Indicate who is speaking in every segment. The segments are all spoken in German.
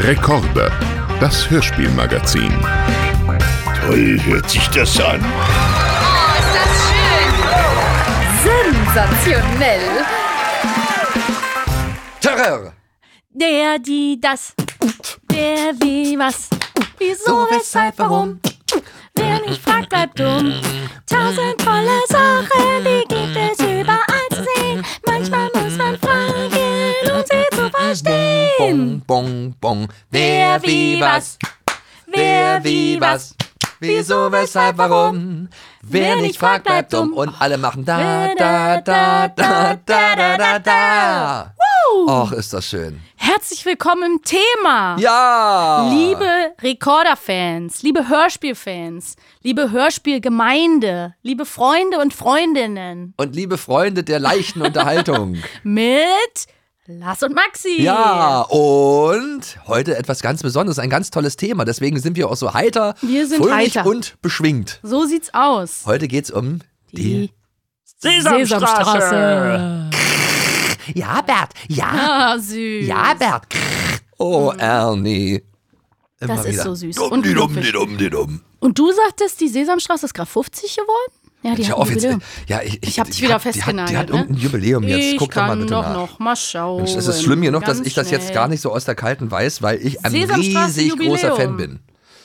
Speaker 1: Rekorde, das Hörspielmagazin.
Speaker 2: Toll hört sich das an.
Speaker 3: Oh, ist das schön! Sensationell!
Speaker 4: Terror!
Speaker 5: Der, die, das. Der, wie, was. Wieso, weshalb, warum. Wer nicht fragt, bleibt dumm. 1000 tolle Sachen, die gibt es überall zu sehen. Manchmal muss man fragen, um sie zu verstehen.
Speaker 4: Bong, bong, bong. Wer, wie, was. Wer, wie, was. Wieso, weshalb, warum. Wer nicht fragt, bleibt dumm. Und alle machen da, da, da, da, da, da, da, da. Och, ist das schön.
Speaker 5: Herzlich willkommen im Thema.
Speaker 4: Ja!
Speaker 5: Liebe Rekorder-Fans, liebe Hörspielfans, liebe Hörspielgemeinde, liebe Freunde und Freundinnen.
Speaker 4: Und liebe Freunde der leichten Unterhaltung.
Speaker 5: Mit Lars und Maxi.
Speaker 4: Ja, und heute etwas ganz Besonderes, ein ganz tolles Thema. Deswegen sind wir auch so heiter,
Speaker 5: Wir sind
Speaker 4: fröhlich
Speaker 5: heiter.
Speaker 4: und beschwingt.
Speaker 5: So sieht's aus.
Speaker 4: Heute geht's um
Speaker 5: Die
Speaker 4: Sesamstraße. Ja, Bert. Ja.
Speaker 5: Ah, süß.
Speaker 4: Ja, Bert. Oh, Ernie. Immer
Speaker 5: Das ist
Speaker 4: wieder.
Speaker 5: so süß.
Speaker 4: Dumm,
Speaker 5: Und
Speaker 4: die dumm,
Speaker 5: knuffig.
Speaker 4: die dumm, die dumm.
Speaker 5: Und du sagtest, die Sesamstraße ist gerade 50 geworden? Ja, die
Speaker 4: Ja,
Speaker 5: hat ein
Speaker 4: offiziell.
Speaker 5: Jubiläum.
Speaker 4: Ja,
Speaker 5: Ich hab dich
Speaker 4: die
Speaker 5: wieder
Speaker 4: hat- die hat-
Speaker 5: festgenagelt,
Speaker 4: Die hat
Speaker 5: ne?
Speaker 4: irgendein Jubiläum jetzt.
Speaker 5: Ich
Speaker 4: Guck doch mal
Speaker 5: kann
Speaker 4: bitte
Speaker 5: doch
Speaker 4: nach.
Speaker 5: noch mal schauen.
Speaker 4: Mensch, es ist schlimm genug, dass
Speaker 5: Ganz
Speaker 4: ich das jetzt
Speaker 5: schnell.
Speaker 4: gar nicht so aus der Kalten weiß, weil ich ein
Speaker 5: Sesamstraße
Speaker 4: riesig großer
Speaker 5: Jubiläum.
Speaker 4: Fan bin.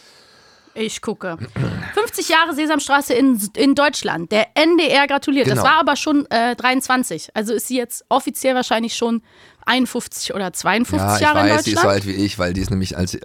Speaker 5: Ich gucke. 50 Jahre Sesamstraße in Deutschland. Der NDR gratuliert.
Speaker 4: Genau.
Speaker 5: Das war aber schon 23. Also ist sie jetzt offiziell wahrscheinlich schon 51 oder 52
Speaker 4: Ja, ich
Speaker 5: Jahre in
Speaker 4: weiß,
Speaker 5: Deutschland.
Speaker 4: die ist so alt wie ich, weil die ist nämlich als ich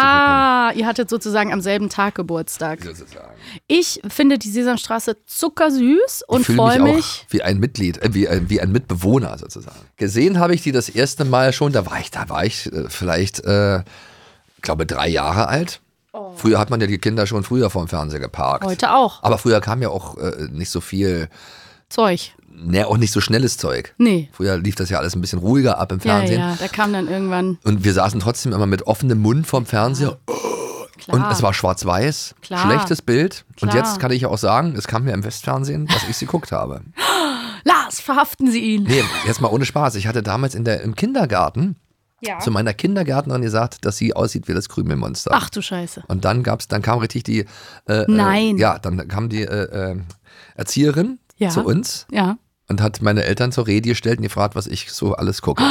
Speaker 5: Ihr hattet sozusagen am selben Tag Geburtstag.
Speaker 4: sozusagen.
Speaker 5: Ich finde die Sesamstraße zuckersüß und
Speaker 4: Ich fühle
Speaker 5: freue
Speaker 4: mich
Speaker 5: mich.
Speaker 4: auch wie ein Mitglied, wie ein Mitbewohner sozusagen. Gesehen habe ich die das erste Mal schon, da war ich vielleicht, glaube 3 Jahre alt. Früher hat man ja die Kinder schon früher vorm Fernseher geparkt.
Speaker 5: Heute auch.
Speaker 4: Aber früher kam ja auch nicht so viel,
Speaker 5: Zeug.
Speaker 4: auch nicht so schnelles Zeug.
Speaker 5: Nee.
Speaker 4: Früher lief das ja alles ein bisschen ruhiger ab im
Speaker 5: Ja,
Speaker 4: Fernsehen.
Speaker 5: ja, da kam dann irgendwann.
Speaker 4: Und wir saßen trotzdem immer mit offenem Mund vorm Fernseher.
Speaker 5: Klar.
Speaker 4: Und es war schwarz-weiß,
Speaker 5: Klar.
Speaker 4: schlechtes Bild. Und
Speaker 5: Klar.
Speaker 4: jetzt kann ich ja auch sagen, es kam mir im Westfernsehen, dass ich sie geguckt habe.
Speaker 5: Lars, verhaften Sie ihn.
Speaker 4: Nee, jetzt mal ohne Spaß. Ich hatte damals im Kindergarten zu meiner Kindergärtnerin gesagt, dass sie aussieht wie das Krümelmonster.
Speaker 5: Ach du Scheiße.
Speaker 4: Und dann kam richtig die
Speaker 5: Nein.
Speaker 4: ja, dann kam die Erzieherin
Speaker 5: Ja.
Speaker 4: zu uns
Speaker 5: Ja.
Speaker 4: und hat meine Eltern zur Rede gestellt und gefragt, was ich so alles gucke.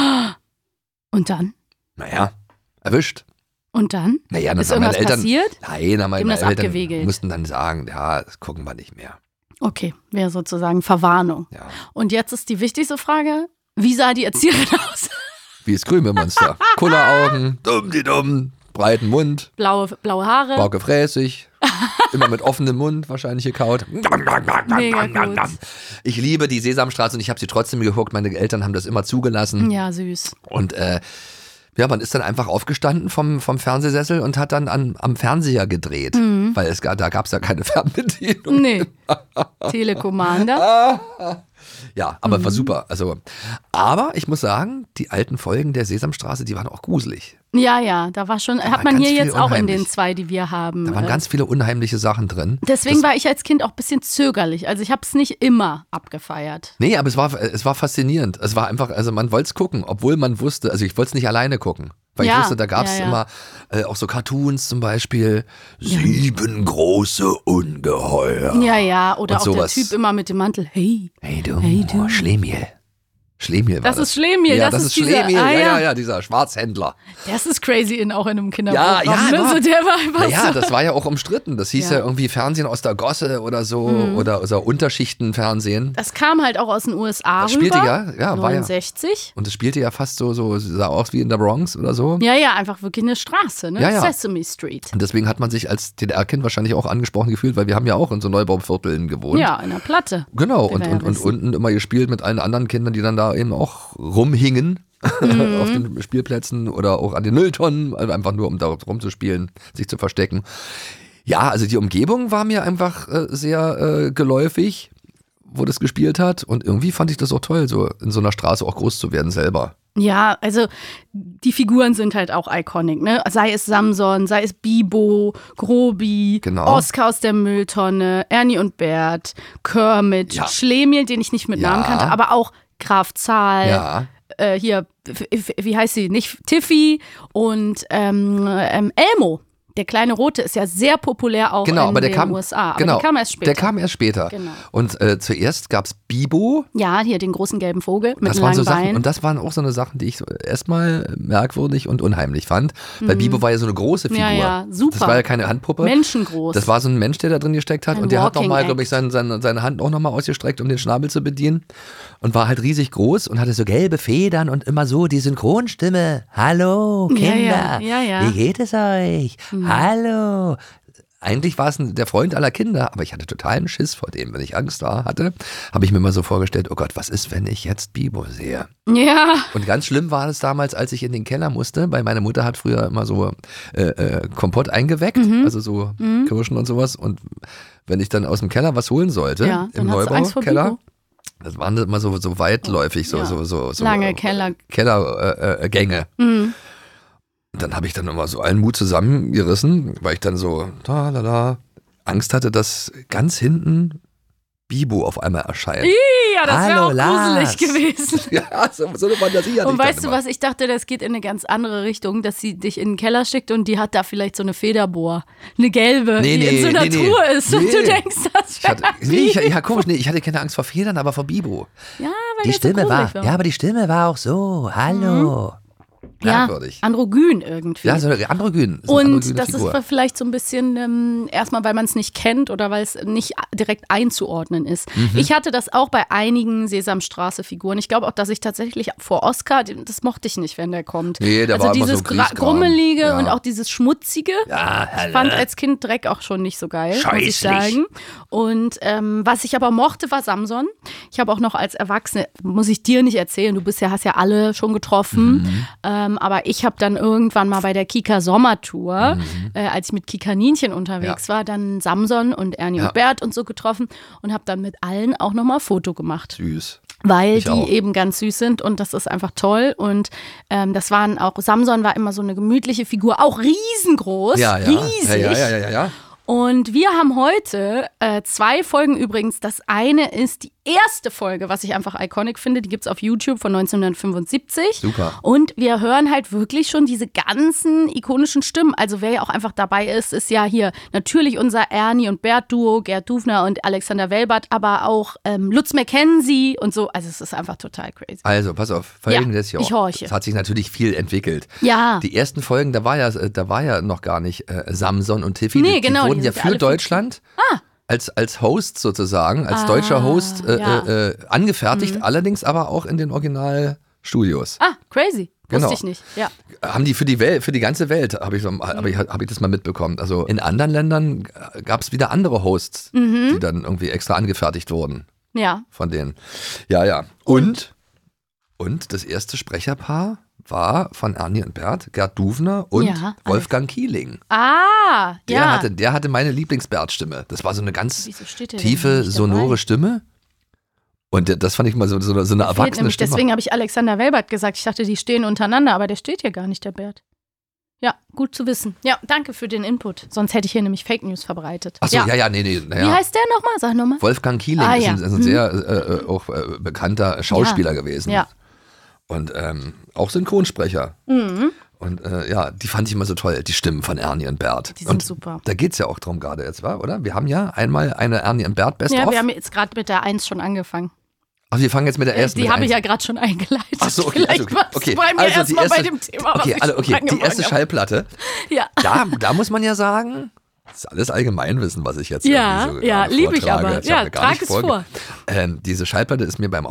Speaker 5: Und dann?
Speaker 4: Naja, erwischt.
Speaker 5: Und dann?
Speaker 4: Naja, dann
Speaker 5: Ist
Speaker 4: haben meine
Speaker 5: irgendwas
Speaker 4: Eltern.
Speaker 5: passiert?
Speaker 4: Nein, dann meine
Speaker 5: Die haben das
Speaker 4: Eltern
Speaker 5: abgewegelt.
Speaker 4: mussten dann sagen, ja, das gucken wir nicht mehr.
Speaker 5: Okay, wäre sozusagen Verwarnung.
Speaker 4: Ja.
Speaker 5: Und jetzt ist die wichtigste Frage, wie sah die Erzieherin aus?
Speaker 4: Wie das Krümelmonster. Kulleraugen, dumm, breiten Mund,
Speaker 5: Blaue Haare.
Speaker 4: Bauke fräßig, immer mit offenem Mund wahrscheinlich gekaut.
Speaker 5: Mega gut.
Speaker 4: Ich liebe die Sesamstraße und ich habe sie trotzdem geguckt. Meine Eltern haben das immer zugelassen.
Speaker 5: Ja, süß.
Speaker 4: Und ja, man ist dann einfach aufgestanden vom Fernsehsessel und hat dann am Fernseher gedreht. Weil da gab es ja keine Fernbedienung.
Speaker 5: Nee. Telekommander.
Speaker 4: Ja, aber war super. Also, aber ich muss sagen, die alten Folgen der Sesamstraße, die waren auch gruselig.
Speaker 5: Ja, da war schon, hat
Speaker 4: war
Speaker 5: man
Speaker 4: ganz
Speaker 5: hier
Speaker 4: viel
Speaker 5: jetzt auch in den
Speaker 4: unheimlich.
Speaker 5: 2, die wir haben.
Speaker 4: Da waren ganz viele unheimliche Sachen drin.
Speaker 5: Deswegen war ich als Kind auch ein bisschen zögerlich. Also ich habe es nicht immer abgefeiert.
Speaker 4: Nee, aber es war faszinierend. Es war einfach, also man wollte es gucken, obwohl man wusste, also ich wollte es nicht alleine gucken. Weil ich
Speaker 5: Ja,
Speaker 4: wusste, da gab es
Speaker 5: ja.
Speaker 4: immer auch so Cartoons zum Beispiel. 7 große Ungeheuer.
Speaker 5: Ja, oder
Speaker 4: Und
Speaker 5: auch
Speaker 4: sowas.
Speaker 5: der Typ immer mit dem Mantel. Hey,
Speaker 4: Hey du,
Speaker 5: Hey, du.
Speaker 4: Schlemiel. Schlemiel war
Speaker 5: Das ist Schlemiel,
Speaker 4: Ja,
Speaker 5: das
Speaker 4: das
Speaker 5: ist
Speaker 4: ist
Speaker 5: dieser-
Speaker 4: Schlemiel.
Speaker 5: ah, ja.
Speaker 4: Ja, dieser Schwarzhändler.
Speaker 5: das ist crazy auch in einem
Speaker 4: Ja,
Speaker 5: Kinderprogramm.
Speaker 4: ja,
Speaker 5: ne?
Speaker 4: war-
Speaker 5: So, der war einfach
Speaker 4: Naja,
Speaker 5: so.
Speaker 4: das war ja auch umstritten. Das hieß ja,
Speaker 5: Ja.
Speaker 4: irgendwie Fernsehen aus der Gosse oder so oder Unterschichtenfernsehen.
Speaker 5: Das kam halt auch aus den USA
Speaker 4: Das spielte
Speaker 5: rüber.
Speaker 4: ja, war ja.
Speaker 5: 69.
Speaker 4: Und es spielte ja fast so sah aus wie in der Bronx oder so.
Speaker 5: Ja, einfach wirklich eine Straße, ne?
Speaker 4: Ja, ja.
Speaker 5: Sesame Street.
Speaker 4: Und deswegen hat man sich als DDR-Kind wahrscheinlich auch angesprochen gefühlt, weil wir haben ja auch in so Neubauvierteln gewohnt.
Speaker 5: Ja, in der Platte.
Speaker 4: Genau,
Speaker 5: Wie
Speaker 4: und,
Speaker 5: wir ja
Speaker 4: und, und
Speaker 5: wissen.
Speaker 4: unten immer gespielt mit allen anderen Kindern, die dann da eben auch rumhingen
Speaker 5: Mhm.
Speaker 4: auf den Spielplätzen oder auch an den Mülltonnen, also einfach nur um da rumzuspielen, sich zu verstecken. Ja, also die Umgebung war mir einfach sehr geläufig, wo das gespielt hat und irgendwie fand ich das auch toll, so in so einer Straße auch groß zu werden selber.
Speaker 5: Ja, also die Figuren sind halt auch iconic, ne? Sei es Samson, sei es Bibo, Grobi,
Speaker 4: Genau.
Speaker 5: Oskar aus der Mülltonne, Ernie und Bert, Kermit,
Speaker 4: Ja.
Speaker 5: Schlemiel, den ich nicht mit
Speaker 4: Ja.
Speaker 5: Namen kannte, aber auch Graf Zahl,
Speaker 4: Ja.
Speaker 5: hier, wie heißt sie? Nicht Tiffy und Elmo. Der kleine Rote ist ja sehr populär auch in den USA. Aber der kam erst später.
Speaker 4: Der kam erst später.
Speaker 5: Genau.
Speaker 4: Und zuerst gab es Bibo.
Speaker 5: Ja, hier den großen gelben Vogel mit
Speaker 4: Das
Speaker 5: langen
Speaker 4: waren so Sachen,
Speaker 5: Beinen.
Speaker 4: und das waren auch so eine Sachen, die ich so erstmal merkwürdig und unheimlich fand. Weil Bibo war ja so eine große Figur.
Speaker 5: Ja, super.
Speaker 4: Das war ja keine Handpuppe.
Speaker 5: Menschengroß.
Speaker 4: Das war so ein Mensch, der da drin gesteckt hat.
Speaker 5: Ein
Speaker 4: Und der hat
Speaker 5: Walking
Speaker 4: nochmal, glaube
Speaker 5: Act.
Speaker 4: ich, seine Hand auch nochmal ausgestreckt, um den Schnabel zu bedienen. Und war halt riesig groß und hatte so gelbe Federn und immer so die Synchronstimme. Hallo, Kinder.
Speaker 5: Ja.
Speaker 4: Wie geht es euch? Hallo. Eigentlich war es der Freund aller Kinder, aber ich hatte totalen Schiss vor dem. Wenn ich Angst hatte, habe ich mir mal so vorgestellt, oh Gott, was ist, wenn ich jetzt Bibo sehe?
Speaker 5: Ja.
Speaker 4: Und ganz schlimm war es damals, als ich in den Keller musste, weil meine Mutter hat früher immer so Kompott eingeweckt, also so Kirschen und sowas. Und wenn ich dann aus dem Keller was holen sollte,
Speaker 5: Ja,
Speaker 4: im
Speaker 5: dann hast du Angst vor
Speaker 4: Neubaukeller,
Speaker 5: Bibo.
Speaker 4: das waren immer so weitläufig, so
Speaker 5: Lange Keller.
Speaker 4: Kellergänge. Und dann habe ich dann immer so allen Mut zusammengerissen, weil ich dann so Angst hatte, dass ganz hinten Bibo auf einmal erscheint.
Speaker 5: Ja, das wäre auch
Speaker 4: Lars.
Speaker 5: gruselig gewesen.
Speaker 4: Ja, so eine Fantasie hatte
Speaker 5: Und
Speaker 4: ich
Speaker 5: weißt
Speaker 4: dann
Speaker 5: du
Speaker 4: immer.
Speaker 5: was, ich dachte, das geht in eine ganz andere Richtung, dass sie dich in den Keller schickt und die hat da vielleicht so eine Federbohr, eine gelbe, die in so einer Truhe ist und du denkst, das wäre
Speaker 4: Komisch, ich hatte keine Angst vor Federn, aber vor Bibo.
Speaker 5: Ja, weil
Speaker 4: Die
Speaker 5: der
Speaker 4: Stimme
Speaker 5: so gruselig war.
Speaker 4: ja, aber die Stimme war auch so, hallo. Merkwürdig.
Speaker 5: Androgyn irgendwie.
Speaker 4: Ja, so eine androgyn.
Speaker 5: Und das ist vielleicht so ein bisschen, erstmal, weil man es nicht kennt oder weil es nicht direkt einzuordnen ist. Ich hatte das auch bei einigen Sesamstraße-Figuren. Ich glaube auch, dass ich tatsächlich vor Oscar, das mochte ich nicht, wenn der kommt.
Speaker 4: Nee, der
Speaker 5: also
Speaker 4: war immer
Speaker 5: dieses
Speaker 4: so Griesgram.
Speaker 5: Grummelige
Speaker 4: Ja.
Speaker 5: und auch dieses Schmutzige.
Speaker 4: Ja,
Speaker 5: Ich fand als Kind Dreck auch schon nicht so geil, muss ich
Speaker 2: Scheußlich.
Speaker 5: sagen. Und was ich aber mochte, war Samson. Ich habe auch noch als Erwachsene, muss ich dir nicht erzählen, du hast ja alle schon getroffen, aber ich habe dann irgendwann mal bei der Kika Sommertour, als ich mit Kikaninchen unterwegs war, dann Samson und Ernie und Bert und so getroffen und habe dann mit allen auch nochmal ein Foto gemacht.
Speaker 4: Süß.
Speaker 5: Weil
Speaker 4: Ich
Speaker 5: die
Speaker 4: auch.
Speaker 5: eben ganz süß sind und das ist einfach toll. Und das waren auch, Samson war immer so eine gemütliche Figur, auch riesengroß, riesig.
Speaker 4: Ja.
Speaker 5: Und wir haben heute 2 Folgen übrigens. Das eine ist die erste Folge, was ich einfach iconic finde. Die gibt es auf YouTube von 1975.
Speaker 4: Super.
Speaker 5: Und wir hören halt wirklich schon diese ganzen ikonischen Stimmen. Also wer ja auch einfach dabei ist, ist ja hier natürlich unser Ernie und Bert-Duo, Gerd Dufner und Alexander Welbert, aber auch Lutz McKenzie und so. Also es ist einfach total crazy.
Speaker 4: Also, pass auf, folgendes Jahr.
Speaker 5: ich horche.
Speaker 4: Es hat sich natürlich viel entwickelt.
Speaker 5: Ja.
Speaker 4: Die ersten Folgen, da war ja noch gar nicht Samson und Tiffy.
Speaker 5: Nee,
Speaker 4: die
Speaker 5: genau,
Speaker 4: wurden
Speaker 5: die
Speaker 4: ja
Speaker 5: sind ja
Speaker 4: für
Speaker 5: alle
Speaker 4: Deutschland als Host sozusagen, als deutscher Host angefertigt, allerdings aber auch in den Originalstudios.
Speaker 5: Ah, crazy.
Speaker 4: Genau.
Speaker 5: Wusste ich nicht. Ja.
Speaker 4: Haben die für die Welt, für die ganze Welt, habe ich das mal mitbekommen. Also in anderen Ländern gab es wieder andere Hosts, die dann irgendwie extra angefertigt wurden
Speaker 5: Ja.
Speaker 4: von denen. Ja. Und das erste Sprecherpaar war von Ernie und Bert, Gerd Dufner und
Speaker 5: Ja,
Speaker 4: Wolfgang Kieling.
Speaker 5: Ah, ja.
Speaker 4: Der hatte meine Lieblings-Bert-Stimme. Das war so eine ganz
Speaker 5: Wieso steht der denn
Speaker 4: tiefe,
Speaker 5: nicht
Speaker 4: sonore
Speaker 5: dabei?
Speaker 4: Stimme. Und das fand ich mal so eine
Speaker 5: Fehlt
Speaker 4: erwachsene
Speaker 5: nämlich,
Speaker 4: Stimme.
Speaker 5: deswegen habe ich Alexander Welbert gesagt. Ich dachte, die stehen untereinander, aber der steht hier gar nicht, der Bert. Ja, gut zu wissen. Ja, danke für den Input. Sonst hätte ich hier nämlich Fake News verbreitet.
Speaker 4: Achso, nee.
Speaker 5: Wie heißt der nochmal? Sag nochmal.
Speaker 4: Wolfgang Kieling
Speaker 5: Ah,
Speaker 4: ist
Speaker 5: ja.
Speaker 4: ein sehr auch bekannter Schauspieler gewesen.
Speaker 5: Ja.
Speaker 4: Und auch Synchronsprecher. Und die fand ich immer so toll, die Stimmen von Ernie und Bert.
Speaker 5: Die sind
Speaker 4: und
Speaker 5: super.
Speaker 4: Da geht es ja auch drum gerade jetzt, oder? Wir haben ja einmal eine Ernie und Bert Best-of.
Speaker 5: Ja, wir haben jetzt gerade mit der 1 schon angefangen.
Speaker 4: Ach, wir fangen jetzt mit der ersten
Speaker 5: Die
Speaker 4: mit
Speaker 5: habe ich
Speaker 4: eins.
Speaker 5: ja gerade schon eingeleitet.
Speaker 4: Ach so, okay.
Speaker 5: Vielleicht warst du bei mir
Speaker 4: Also die
Speaker 5: erstmal bei
Speaker 4: erste-
Speaker 5: dem Thema, was
Speaker 4: Okay,
Speaker 5: ich
Speaker 4: also,
Speaker 5: schon
Speaker 4: die
Speaker 5: angefangen
Speaker 4: erste
Speaker 5: habe.
Speaker 4: Schallplatte.
Speaker 5: Ja.
Speaker 4: Da muss man ja sagen, das ist alles Allgemeinwissen, was ich jetzt
Speaker 5: Ja,
Speaker 4: irgendwie so
Speaker 5: ja,
Speaker 4: gerade
Speaker 5: lieb ich
Speaker 4: vortrage.
Speaker 5: aber.
Speaker 4: Ich
Speaker 5: Ja,
Speaker 4: habe mir gar
Speaker 5: trag
Speaker 4: nicht
Speaker 5: es
Speaker 4: vorge-
Speaker 5: vor.
Speaker 4: Diese Schallplatte ist mir beim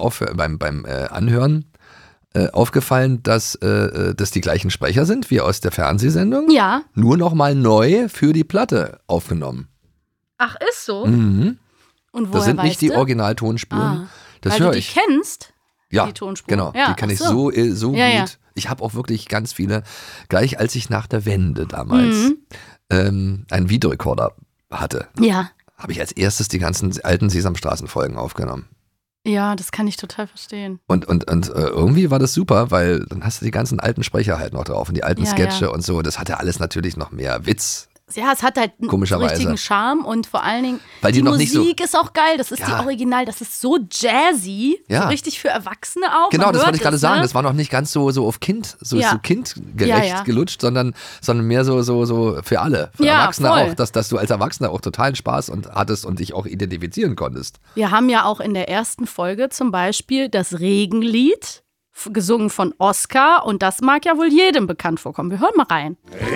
Speaker 4: Anhören aufgefallen, dass das die gleichen Sprecher sind wie aus der Fernsehsendung.
Speaker 5: Ja.
Speaker 4: Nur nochmal neu für die Platte aufgenommen.
Speaker 5: Ach, ist so?
Speaker 4: Mhm.
Speaker 5: Und woher
Speaker 4: Das sind nicht
Speaker 5: weißt
Speaker 4: die
Speaker 5: du?
Speaker 4: Originaltonspuren. Das
Speaker 5: Weil
Speaker 4: höre
Speaker 5: du die
Speaker 4: ich.
Speaker 5: kennst?
Speaker 4: Ja,
Speaker 5: die Tonspur.
Speaker 4: genau.
Speaker 5: Ja,
Speaker 4: die kenne ich
Speaker 5: ach
Speaker 4: so
Speaker 5: Ja, ja.
Speaker 4: gut. Ich habe auch wirklich ganz viele, gleich als ich nach der Wende damals einen Videorekorder hatte,
Speaker 5: Ja.
Speaker 4: habe ich als erstes die ganzen alten Sesamstraßen-Folgen aufgenommen.
Speaker 5: Ja, das kann ich total verstehen.
Speaker 4: Und irgendwie war das super, weil dann hast du die ganzen alten Sprecher halt noch drauf und die alten
Speaker 5: Ja,
Speaker 4: Sketche
Speaker 5: ja.
Speaker 4: und so. Das hatte alles natürlich noch mehr Witz.
Speaker 5: es hat halt einen
Speaker 4: Komischerweise.
Speaker 5: richtigen Charme und vor allen Dingen
Speaker 4: Weil die noch nicht so-
Speaker 5: Musik ist auch geil. Das ist die Original, das ist so jazzy,
Speaker 4: Ja.
Speaker 5: so richtig für Erwachsene auch.
Speaker 4: Genau,
Speaker 5: Man
Speaker 4: das
Speaker 5: hört
Speaker 4: wollte ich gerade
Speaker 5: es,
Speaker 4: sagen.
Speaker 5: ne?
Speaker 4: Das war noch nicht ganz so auf Kind, so kindgerecht
Speaker 5: Ja.
Speaker 4: gelutscht, sondern mehr so für alle. Für
Speaker 5: Ja,
Speaker 4: Erwachsene
Speaker 5: voll.
Speaker 4: auch, dass du als Erwachsener auch totalen Spaß hattest und dich auch identifizieren konntest.
Speaker 5: Wir haben ja auch in der ersten Folge zum Beispiel das Regenlied gesungen von Oscar und das mag ja wohl jedem bekannt vorkommen. Wir hören mal rein.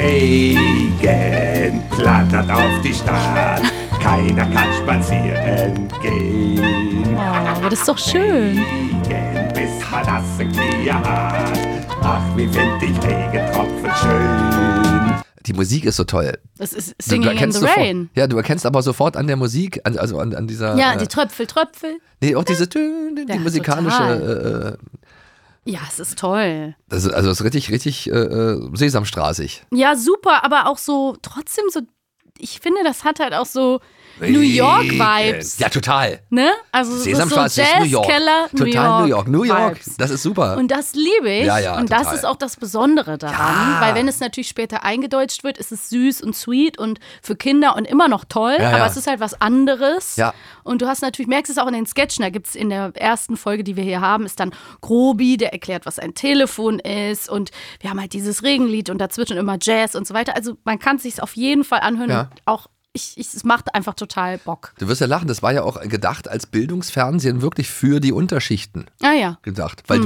Speaker 2: Regen flattert auf die Stadt, keiner kann spazieren gehen.
Speaker 5: Oh, aber das ist doch schön.
Speaker 2: Regen, bis man nasse Knie hat, ach, wie find ich Regentropfen schön.
Speaker 4: Die Musik ist so toll.
Speaker 5: Das ist
Speaker 4: Du
Speaker 5: Singing in
Speaker 4: erkennst
Speaker 5: the Rain.
Speaker 4: Ja, du erkennst aber sofort an der Musik, also an dieser.
Speaker 5: Ja, die Tröpfel.
Speaker 4: Nee, auch diese die
Speaker 5: Ja,
Speaker 4: musikalische.
Speaker 5: Ja, es ist toll.
Speaker 4: Das ist richtig Sesamstraßig.
Speaker 5: Ja, super, aber auch so, trotzdem so, ich finde, das hat halt auch so New York-Vibes.
Speaker 4: Ja, total.
Speaker 5: Ne? Also es ist so
Speaker 4: Sesamstraße ist New York.
Speaker 5: Jazzkeller,
Speaker 4: Total New York.
Speaker 5: Vibes.
Speaker 4: Das ist super.
Speaker 5: Und das liebe ich.
Speaker 4: Ja,
Speaker 5: und das
Speaker 4: total.
Speaker 5: ist auch das Besondere daran.
Speaker 4: Ja.
Speaker 5: Weil wenn es natürlich später eingedeutscht wird, ist es süß und sweet und für Kinder und immer noch toll.
Speaker 4: Ja,
Speaker 5: aber
Speaker 4: ja.
Speaker 5: es ist halt was anderes.
Speaker 4: Ja.
Speaker 5: Und du hast natürlich, merkst es auch in den Sketchen, da gibt es in der ersten Folge, die wir hier haben, ist dann Grobi, der erklärt, was ein Telefon ist. Und wir haben halt dieses Regenlied und dazwischen immer Jazz und so weiter. Also man kann es sich auf jeden Fall anhören.
Speaker 4: Ja.
Speaker 5: Und auch es macht einfach total Bock.
Speaker 4: Du wirst ja lachen, das war ja auch gedacht als Bildungsfernsehen wirklich für die Unterschichten
Speaker 5: Ah ja.
Speaker 4: gedacht. Weil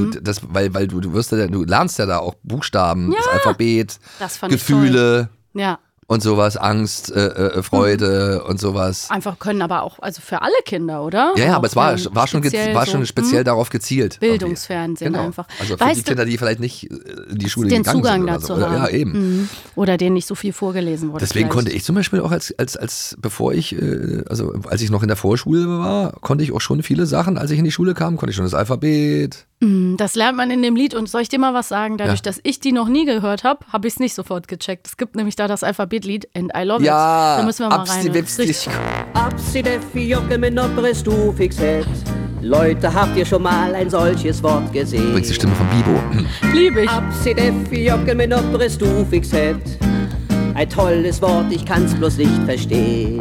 Speaker 4: du wirst ja, du lernst ja da auch Buchstaben, das Alphabet,
Speaker 5: Das fand ich
Speaker 4: Gefühle
Speaker 5: Ja.
Speaker 4: und sowas, Angst, Freude und sowas.
Speaker 5: Einfach können aber auch, also für alle Kinder, oder?
Speaker 4: Ja,
Speaker 5: auch
Speaker 4: aber es war schon speziell darauf gezielt.
Speaker 5: Bildungsfernsehen
Speaker 4: Genau.
Speaker 5: einfach.
Speaker 4: Also für
Speaker 5: Weißt
Speaker 4: die
Speaker 5: du,
Speaker 4: Kinder, die vielleicht nicht in die Schule
Speaker 5: den
Speaker 4: gegangen
Speaker 5: Zugang
Speaker 4: sind oder
Speaker 5: dazu
Speaker 4: so. Oder,
Speaker 5: haben.
Speaker 4: ja, eben.
Speaker 5: Oder denen nicht so viel vorgelesen wurde.
Speaker 4: Deswegen
Speaker 5: vielleicht.
Speaker 4: konnte ich zum Beispiel auch als bevor ich, als ich noch in der Vorschule war, konnte ich auch schon viele Sachen, als ich in die Schule kam, konnte ich schon das Alphabet.
Speaker 5: Das lernt man in dem Lied und soll ich dir mal was sagen? Dadurch, dass ich die noch nie gehört habe, habe ich es nicht sofort gecheckt. Es gibt nämlich da das Alphabetlied and I love
Speaker 4: Ja,
Speaker 5: it. Da müssen wir mal
Speaker 4: Absti,
Speaker 5: rein.
Speaker 4: Wipsti.
Speaker 5: Richtig cool.
Speaker 6: Absideffi Jocke mit Noppres du fixet. Leute, habt ihr schon mal ein solches Wort gesehen?
Speaker 4: Übrigens die Stimme von Bibo.
Speaker 5: Liebe ich.
Speaker 6: Absideffi Jocke mit Noppres du fixet. Ein tolles Wort, ich kann's bloß nicht verstehen.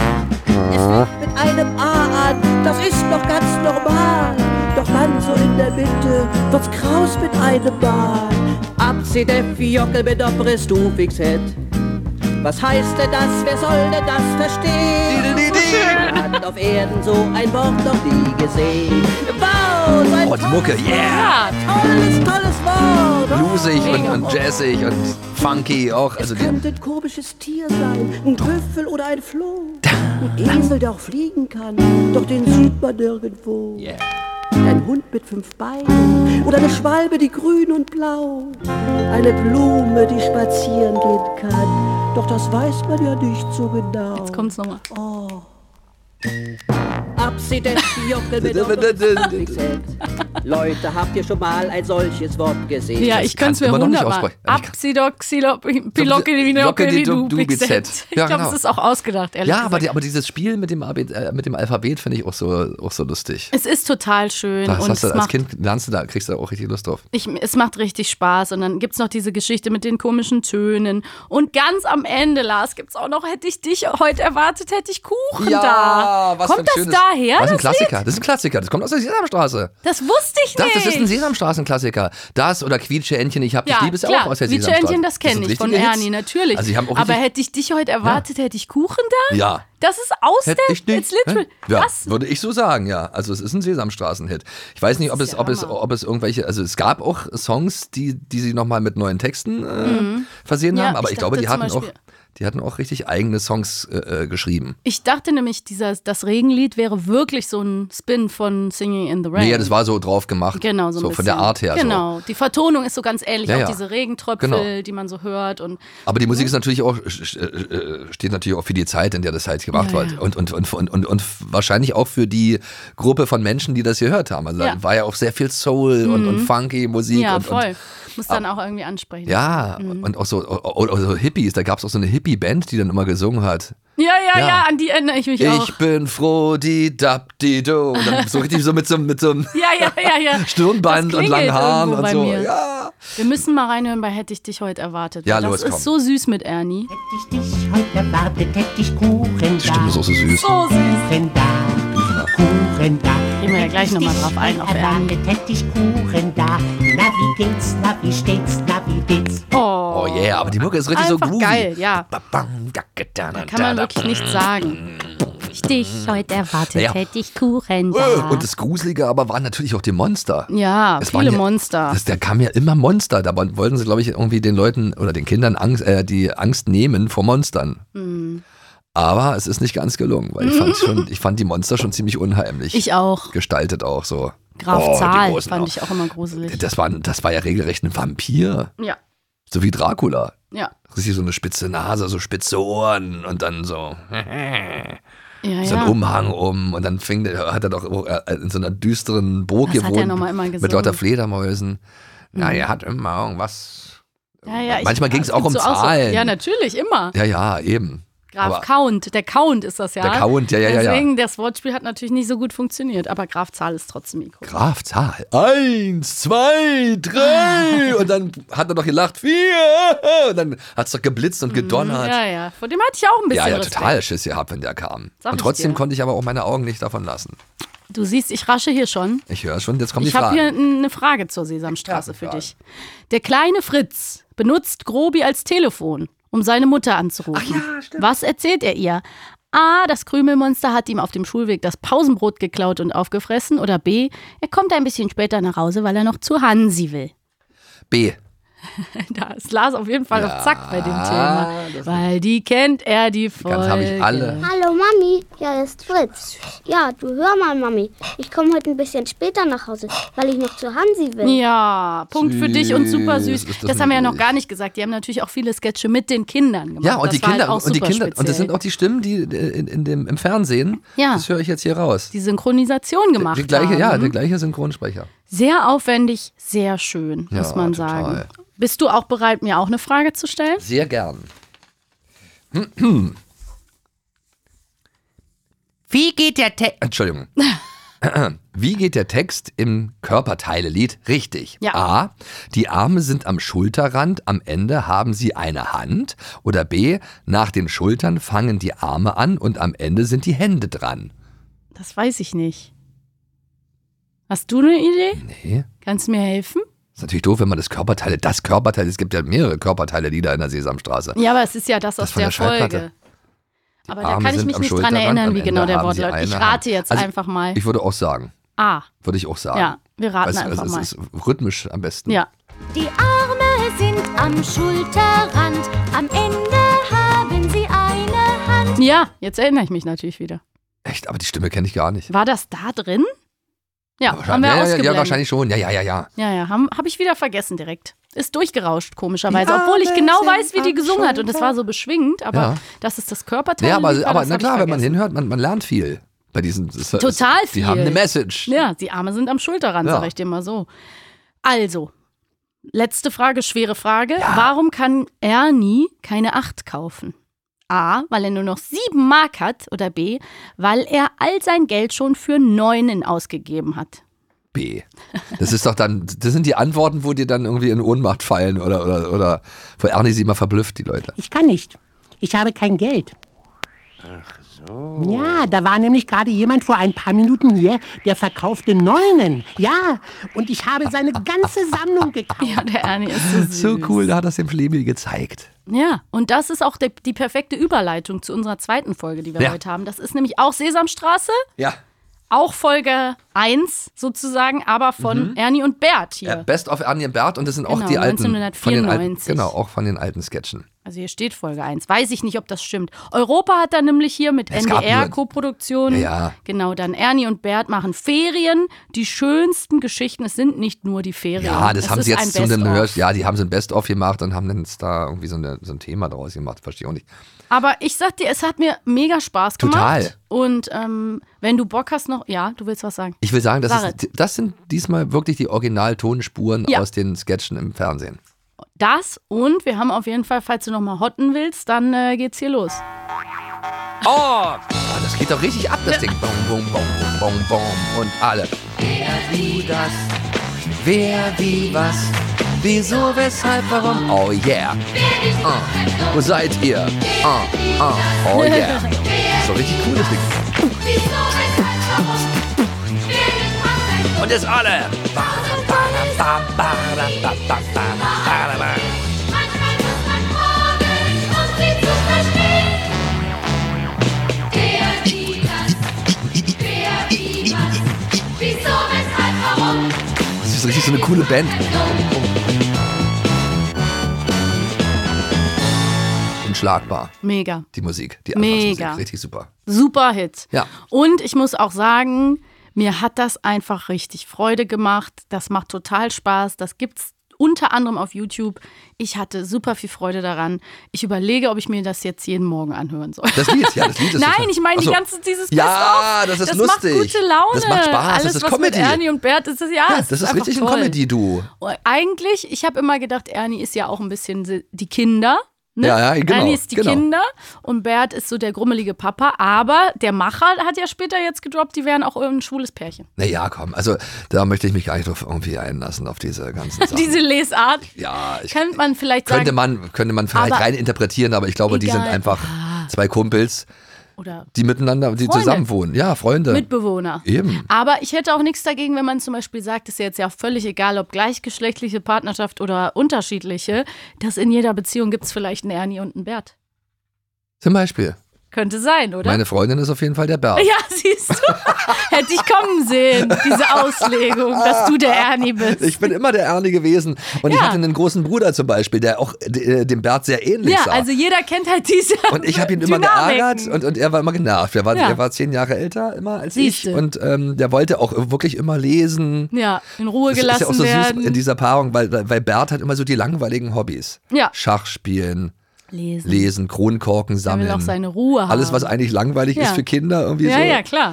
Speaker 6: Es fängt mit einem A an, das ist doch ganz normal. Doch dann so in der Mitte wird's kraus mit einem Mal. Absideffi Jocke mit Noppres du fixet. Was heißt denn das? Wer soll denn das verstehen? Man hat auf Erden so ein Wort noch nie gesehen. Wow, so ein
Speaker 4: Oh, die Mucke, yeah!
Speaker 6: tolles Wort.
Speaker 4: Bluesig und jazzig und funky auch. Also
Speaker 6: Es könnte ein komisches Tier sein, ein Büffel oder ein Floh. Ein Esel, der auch fliegen kann, doch den sieht man nirgendwo. Ein Hund mit 5 Beinen oder eine Schwalbe, die grün und blau. Eine Blume, die spazieren gehen kann, doch das weiß man ja nicht so genau.
Speaker 5: Jetzt kommt's nochmal.
Speaker 6: Absideffi Jockel mit Leute, habt ihr schon mal ein solches Wort gesehen?
Speaker 5: Ja, ich könnte es mir
Speaker 4: immer noch nicht
Speaker 5: wunderbar.
Speaker 4: aussprechen.
Speaker 5: Pilocke-Dubixet. Ich
Speaker 4: Ja,
Speaker 5: glaube,
Speaker 4: genau.
Speaker 5: es ist auch ausgedacht, ehrlich
Speaker 4: Ja,
Speaker 5: gesagt.
Speaker 4: aber dieses Spiel mit dem Alphabet finde ich auch so lustig.
Speaker 5: Es ist total schön.
Speaker 4: Das
Speaker 5: und
Speaker 4: hast du
Speaker 5: es
Speaker 4: als
Speaker 5: macht,
Speaker 4: Kind kriegst du da auch richtig Lust drauf.
Speaker 5: es macht richtig Spaß. Und dann gibt es noch diese Geschichte mit den komischen Tönen. Und ganz am Ende, Lars, gibt es auch noch, hätte ich dich heute erwartet, hätte ich Kuchen da.
Speaker 4: was
Speaker 5: Kommt
Speaker 4: für ein
Speaker 5: das daher?
Speaker 4: Was ein
Speaker 5: das
Speaker 4: Klassiker. Das ist ein Klassiker. Das kommt aus der Sesamstraße.
Speaker 5: Das wusste ich nicht.
Speaker 4: Das ist ein Sesamstraßenklassiker. Das oder Quietsche-Entchen, ich hab dich lieb, ist ja auch aus der Sesamstraße.
Speaker 5: Quietsche-Entchen, das kenne
Speaker 4: sind
Speaker 5: ich von
Speaker 4: richtige
Speaker 5: Ernie,
Speaker 4: Hits.
Speaker 5: natürlich.
Speaker 4: Also die haben auch
Speaker 5: aber
Speaker 4: richtig-
Speaker 5: hätte ich dich heute erwartet, hätte ich Kuchen da?
Speaker 4: Ja.
Speaker 5: Das ist aus
Speaker 4: Hätte
Speaker 5: der,
Speaker 4: ich nicht.
Speaker 5: it's literal.
Speaker 4: Ja,
Speaker 5: Was?
Speaker 4: würde ich so sagen, ja. Also es ist ein Sesamstraßen-Hit. Ich weiß nicht, ob
Speaker 5: Das
Speaker 4: es,
Speaker 5: ist ja
Speaker 4: ob es irgendwelche, also es gab auch Songs, die sie nochmal mit neuen Texten versehen
Speaker 5: Ja,
Speaker 4: haben, aber
Speaker 5: ich
Speaker 4: ich glaube,
Speaker 5: dachte
Speaker 4: die
Speaker 5: zum
Speaker 4: hatten auch richtig eigene Songs geschrieben.
Speaker 5: Ich dachte nämlich, das Regenlied wäre wirklich so ein Spin von Singing in the Rain.
Speaker 4: Nee, das war so drauf gemacht.
Speaker 5: Genau, so ein
Speaker 4: so
Speaker 5: bisschen.
Speaker 4: von der Art her.
Speaker 5: Genau, die Vertonung ist so ganz ähnlich,
Speaker 4: Ja,
Speaker 5: auch
Speaker 4: ja.
Speaker 5: diese Regentröpfel,
Speaker 4: Genau.
Speaker 5: die man so hört. Und
Speaker 4: Aber die Musik ist natürlich auch, steht natürlich auch für die Zeit, in der das halt gemacht
Speaker 5: Ja,
Speaker 4: wird.
Speaker 5: ja.
Speaker 4: Und wahrscheinlich auch für die Gruppe von Menschen, die das gehört haben. Also
Speaker 5: Ja.
Speaker 4: da war ja auch sehr viel Soul und funky Musik.
Speaker 5: ja,
Speaker 4: und,
Speaker 5: voll. Muss dann auch irgendwie ansprechen.
Speaker 4: Ja, und auch so Hippies, da gab es auch so eine Hippie-Band, die dann immer gesungen hat.
Speaker 5: Ja, an die erinnere ich mich auch.
Speaker 4: Ich bin froh, die Dab-di-do. Und dann so richtig so mit so einem
Speaker 5: Ja.
Speaker 4: Stirnband und langen Haaren und so.
Speaker 5: Mir.
Speaker 4: Ja.
Speaker 5: Wir müssen mal reinhören bei Hätte ich dich heute erwartet.
Speaker 4: Ja,
Speaker 5: das
Speaker 4: los,
Speaker 5: ist
Speaker 4: komm.
Speaker 5: so süß mit Ernie.
Speaker 7: Hätte ich dich heute erwartet, hätte ich Kuchen da.
Speaker 4: Die Stimme ist auch so süß.
Speaker 5: So süß.
Speaker 7: Kuchen da, Kuchen da.
Speaker 5: Gehen wir ja gleich nochmal drauf ein auf Ernie.
Speaker 7: Erwartet, hätte ich Kuchen da. Na, wie geht's, na, wie steht's, na, wie geht's?
Speaker 4: Oh yeah, aber die Mucke ist richtig
Speaker 5: Einfach
Speaker 4: so groovy.
Speaker 5: geil, ja. Kann man wirklich nicht sagen. Ich dich heute erwartet,
Speaker 4: Ja.
Speaker 5: hätte ich Kuchen da.
Speaker 4: Und das Gruselige aber waren natürlich auch die Monster.
Speaker 5: Ja,
Speaker 4: Es
Speaker 5: viele
Speaker 4: waren ja,
Speaker 5: Monster.
Speaker 4: Da kamen ja immer Monster. Da wollten sie, glaube ich, irgendwie den Leuten oder den Kindern die Angst nehmen vor Monstern. Aber es ist nicht ganz gelungen, weil ich fand die Monster schon ziemlich unheimlich.
Speaker 5: Ich auch.
Speaker 4: Gestaltet auch so.
Speaker 5: Graf
Speaker 4: die
Speaker 5: Zahl
Speaker 4: großen
Speaker 5: fand
Speaker 4: auch.
Speaker 5: ich auch immer gruselig.
Speaker 4: Das war ja regelrecht ein Vampir.
Speaker 5: Ja,
Speaker 4: So wie Dracula.
Speaker 5: ja.
Speaker 4: Richtig so eine spitze Nase, so spitze Ohren und dann so
Speaker 5: Ja,
Speaker 4: so ein
Speaker 5: ja.
Speaker 4: Umhang um. Und dann hat er doch in so einer düsteren Burg
Speaker 5: Was hat er
Speaker 4: gewohnt.
Speaker 5: nochmal immer
Speaker 4: Mit
Speaker 5: gesungen?
Speaker 4: lauter Fledermäusen. Ja, er hat immer irgendwas.
Speaker 5: Ja,
Speaker 4: Manchmal ging es auch um
Speaker 5: so aus-
Speaker 4: Zahlen.
Speaker 5: Ja, natürlich, immer.
Speaker 4: Ja, eben.
Speaker 5: Graf
Speaker 4: Aber
Speaker 5: Count, der Count ist das ja.
Speaker 4: Der Count, ja.
Speaker 5: Deswegen, das Wortspiel hat natürlich nicht so gut funktioniert, aber Graf Zahl ist trotzdem ikonisch.
Speaker 4: Graf Zahl. 1, 2, 3. Und dann hat er doch gelacht. 4. Und dann hat es doch geblitzt und gedonnert.
Speaker 5: Ja, vor dem hatte ich auch ein bisschen
Speaker 4: Ja,
Speaker 5: Respekt.
Speaker 4: total Schiss gehabt, wenn der kam.
Speaker 5: Sag
Speaker 4: Und
Speaker 5: ich
Speaker 4: trotzdem
Speaker 5: dir.
Speaker 4: konnte ich aber auch meine Augen nicht davon lassen.
Speaker 5: Du siehst, ich rasche hier schon.
Speaker 4: Ich höre schon, jetzt kommen die
Speaker 5: Ich habe hier
Speaker 4: Fragen.
Speaker 5: eine Frage zur Sesamstraße
Speaker 4: Ja,
Speaker 5: für
Speaker 4: Frage.
Speaker 5: dich. Der kleine Fritz benutzt Grobi als Telefon, um seine Mutter anzurufen. Was erzählt er ihr? A, das Krümelmonster hat ihm auf dem Schulweg das Pausenbrot geklaut und aufgefressen. Oder B, er kommt ein bisschen später nach Hause, weil er noch zu Hansi will.
Speaker 4: B.
Speaker 5: Da ist Lars auf jeden Fall auf Zack bei dem Thema. Weil die kennt er, die Folge.
Speaker 4: Ganz habe ich alle.
Speaker 8: Hallo Mami, hier ist Fritz. Ja, du hör mal Mami, ich komme heute ein bisschen später nach Hause, weil ich noch zu Hansi will.
Speaker 5: Ja, Punkt für dich und super süß.
Speaker 4: Ist das
Speaker 5: Das haben wir ja noch
Speaker 4: niedlich.
Speaker 5: gar nicht gesagt. Die haben natürlich auch viele Sketche mit den Kindern gemacht.
Speaker 4: Ja, und die
Speaker 5: Das war
Speaker 4: Kinder,
Speaker 5: halt auch
Speaker 4: und die
Speaker 5: super
Speaker 4: Kinder, und das
Speaker 5: speziell.
Speaker 4: sind auch die Stimmen, die im Fernsehen,
Speaker 5: Ja.
Speaker 4: das höre ich jetzt hier raus.
Speaker 5: die Synchronisation gemacht
Speaker 4: Die gleiche,
Speaker 5: haben.
Speaker 4: ja, der gleiche Synchronsprecher.
Speaker 5: Sehr aufwendig, sehr schön,
Speaker 4: Ja,
Speaker 5: muss man
Speaker 4: total.
Speaker 5: sagen. Bist du auch bereit, mir auch eine Frage zu stellen?
Speaker 4: Sehr gern.
Speaker 7: Wie geht der Text?
Speaker 4: Entschuldigung. Wie geht der Text im Körperteile-Lied richtig?
Speaker 5: Ja.
Speaker 4: A. Die Arme sind am Schulterrand, am Ende haben sie eine Hand. Oder B. Nach den Schultern fangen die Arme an und am Ende sind die Hände dran.
Speaker 5: Das weiß ich nicht. Hast du eine Idee?
Speaker 4: Nee.
Speaker 5: Kannst du mir helfen?
Speaker 4: Ist natürlich doof, wenn man das Körperteil, es gibt ja mehrere Körperteile-Lieder in der Sesamstraße.
Speaker 5: Ja, aber es ist ja das aus
Speaker 4: von
Speaker 5: der
Speaker 4: der Schallplatte.
Speaker 5: Folge. Aber
Speaker 4: Arme
Speaker 5: da kann ich
Speaker 4: sind
Speaker 5: mich
Speaker 4: am
Speaker 5: nicht dran
Speaker 4: Schulterrand,
Speaker 5: erinnern,
Speaker 4: am
Speaker 5: wie
Speaker 4: Ende
Speaker 5: genau der
Speaker 4: haben sie
Speaker 5: Wortlaut. Ich
Speaker 4: eine
Speaker 5: rate
Speaker 4: Hand.
Speaker 5: jetzt
Speaker 4: Also,
Speaker 5: einfach mal.
Speaker 4: Ich würde auch sagen.
Speaker 5: A.
Speaker 4: Würde ich auch sagen.
Speaker 5: Ja, wir raten
Speaker 4: Weil
Speaker 5: einfach mal.
Speaker 4: es ist rhythmisch am besten.
Speaker 5: Ja.
Speaker 9: Die Arme sind am Schulterrand, am Ende haben sie eine Hand.
Speaker 5: Ja, jetzt erinnere ich mich natürlich wieder.
Speaker 4: Echt, aber die Stimme kenne ich gar nicht.
Speaker 5: War das da drin? Ja, haben wir
Speaker 4: ja,
Speaker 5: ausgeblendet.
Speaker 4: ja, wahrscheinlich schon. Ja.
Speaker 5: Ja, hab ich wieder vergessen direkt. Ist durchgerauscht, komischerweise. Obwohl ich genau weiß, wie die gesungen hat. Und es war so beschwingt, aber
Speaker 4: Ja.
Speaker 5: das ist das Körperteil.
Speaker 4: Ja, aber
Speaker 5: das
Speaker 4: na
Speaker 5: hab
Speaker 4: klar,
Speaker 5: ich
Speaker 4: wenn man
Speaker 5: vergessen.
Speaker 4: hinhört, man lernt viel. Bei diesen.
Speaker 5: Total viel.
Speaker 4: Die haben eine Message.
Speaker 5: Ja, die Arme sind am Schulterrand,
Speaker 4: Ja.
Speaker 5: sag ich dir mal so. Also, letzte Frage, schwere Frage. Warum kann Ernie keine 8 kaufen? A, weil er nur noch 7 Mark hat. Oder B, weil er all sein Geld schon für 9 ausgegeben hat.
Speaker 4: B. Das ist doch dann, das sind die Antworten, wo die dann irgendwie in Ohnmacht fallen oder wo Ernie sie immer verblüfft, die Leute.
Speaker 7: Ich kann nicht. Ich habe kein Geld. Ach so. Ja, da war nämlich gerade jemand vor ein paar Minuten hier, der verkaufte 9. Ja, und ich habe seine ganze Sammlung gekauft.
Speaker 5: Ja, der Ernie ist so süß.
Speaker 4: So cool, da hat das dem Flebi gezeigt.
Speaker 5: Ja, und das ist auch die perfekte Überleitung zu unserer zweiten Folge, die wir
Speaker 4: Ja.
Speaker 5: heute haben. Das ist nämlich auch Sesamstraße,
Speaker 4: Ja.
Speaker 5: auch Folge 1 sozusagen, aber von Ernie und Bert hier.
Speaker 4: Best of Ernie und Bert und das sind auch
Speaker 5: Genau,
Speaker 4: die alten.
Speaker 5: 1994.
Speaker 4: Genau, auch von den alten Sketchen.
Speaker 5: Also hier steht Folge 1. Weiß ich nicht, ob das stimmt. Europa hat dann nämlich hier mit
Speaker 4: Es gab
Speaker 5: NDR
Speaker 4: nur-
Speaker 5: Koproduktion.
Speaker 4: Ja.
Speaker 5: Genau, dann Ernie und Bert machen Ferien. Die schönsten Geschichten, es sind nicht nur die Ferien.
Speaker 4: Ja, das
Speaker 5: Es
Speaker 4: haben
Speaker 5: ist
Speaker 4: sie
Speaker 5: ein
Speaker 4: jetzt zu einem
Speaker 5: Best-of.
Speaker 4: Ja, die haben so ein Best-of gemacht und haben dann jetzt da irgendwie so ein Thema draus gemacht. Verstehe ich auch nicht.
Speaker 5: Aber ich sag dir, es hat mir mega Spaß gemacht.
Speaker 4: Total.
Speaker 5: Und wenn du Bock hast noch, ja, du willst was sagen.
Speaker 4: Ich will sagen,
Speaker 5: Sag
Speaker 4: das sind diesmal wirklich die Original-Tonspuren
Speaker 5: Ja.
Speaker 4: aus den Sketchen im Fernsehen.
Speaker 5: Das und wir haben auf jeden Fall, falls du nochmal hotten willst, dann geht's hier los.
Speaker 4: Oh, das geht doch richtig ab, das Ding. Bom, bom, bom, bom, bom. Und alle. Wer, wie, das. Wer, wie, was. Wieso, weshalb, warum. Oh yeah. Wo seid ihr? Oh yeah. So richtig cool, das Ding. Und jetzt alle. Das ist richtig so eine coole Band. Unschlagbar.
Speaker 5: Mega.
Speaker 4: Die Musik, die
Speaker 5: Mega.
Speaker 4: Musik, richtig super.
Speaker 5: Super Hit.
Speaker 4: Ja.
Speaker 5: Und ich muss auch sagen, mir hat das einfach richtig Freude gemacht. Das macht total Spaß. Das gibt's unter anderem auf YouTube. Ich hatte super viel Freude daran. Ich überlege, ob ich mir das jetzt jeden Morgen anhören soll.
Speaker 4: Das Lied ist
Speaker 5: Nein, ich meine dieses
Speaker 4: Ja, das ist lustig.
Speaker 5: Das macht gute Laune.
Speaker 4: Das macht Spaß,
Speaker 5: Alles,
Speaker 4: das ist
Speaker 5: was
Speaker 4: Comedy.
Speaker 5: mit Ernie und Bert ist, das ist
Speaker 4: richtig
Speaker 5: toll.
Speaker 4: ein Comedy-Duo.
Speaker 5: Eigentlich, ich habe immer gedacht, Ernie ist ja auch ein bisschen die Kinder. Ne?
Speaker 4: Ja, genau.
Speaker 5: Ernie ist die Kinder und Bert ist so der grummelige Papa. Aber der Macher hat ja später jetzt gedroppt, die wären auch ein schwules Pärchen.
Speaker 4: Naja, komm, also da möchte ich mich gar nicht drauf irgendwie einlassen, auf diese ganzen Sachen.
Speaker 5: Diese Lesart.
Speaker 4: Ja,
Speaker 5: könnte man vielleicht
Speaker 4: könnte
Speaker 5: sagen.
Speaker 4: man vielleicht rein interpretieren, aber ich glaube, die sind einfach zwei Kumpels,
Speaker 5: oder
Speaker 4: die miteinander, die zusammen wohnen. Ja, Freunde.
Speaker 5: Mitbewohner.
Speaker 4: Eben.
Speaker 5: Aber ich hätte auch nichts dagegen, wenn man zum Beispiel sagt, ist ja jetzt ja völlig egal, ob gleichgeschlechtliche Partnerschaft oder unterschiedliche, dass in jeder Beziehung gibt es vielleicht einen Ernie und einen Bert.
Speaker 4: Zum Beispiel.
Speaker 5: Könnte sein, oder?
Speaker 4: Meine Freundin ist auf jeden Fall der Bert.
Speaker 5: Ja, siehst du. Hätte ich kommen sehen, diese Auslegung, dass du der Ernie bist.
Speaker 4: Ich bin immer der Ernie gewesen. Und ich hatte einen großen Bruder zum Beispiel, der auch dem Bert sehr ähnlich sah.
Speaker 5: Ja, also jeder kennt halt diese
Speaker 4: Und ich habe ihn immer geärgert und er war immer genervt. Er war 10 Jahre älter immer als ich. Und der wollte auch wirklich immer lesen.
Speaker 5: Ja, in Ruhe gelassen
Speaker 4: werden. Das ist ja auch so
Speaker 5: werden.
Speaker 4: süß in dieser Paarung, weil Bert hat immer so die langweiligen Hobbys.
Speaker 5: Ja.
Speaker 4: Schach spielen. Lesen, Kronkorken sammeln.
Speaker 5: Er will auch seine Ruhe haben.
Speaker 4: Alles, was eigentlich langweilig ist für Kinder. Irgendwie so.
Speaker 5: Ja, klar.